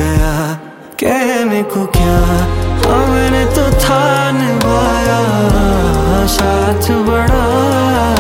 गया, कहने को क्या, हाँ मैंने तो था निभाया साथ बड़ा।